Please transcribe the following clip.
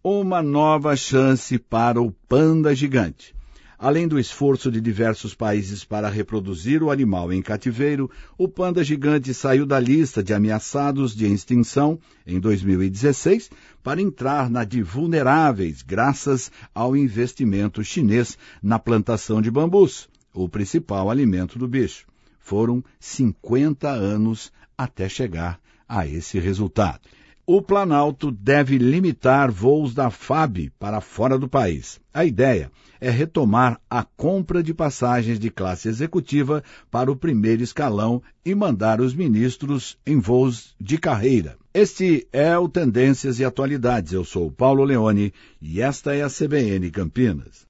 uma nova chance para o panda gigante. Além do esforço de diversos países para reproduzir o animal em cativeiro, o panda gigante saiu da lista de ameaçados de extinção em 2016 para entrar na de vulneráveis graças ao investimento chinês na plantação de bambus, o principal alimento do bicho. Foram 50 anos até chegar a esse resultado. O Planalto deve limitar voos da FAB para fora do país. A ideia é retomar a compra de passagens de classe executiva para o primeiro escalão e mandar os ministros em voos de carreira. Este é o Tendências e Atualidades. Eu sou Paulo Leone e esta é a CBN Campinas.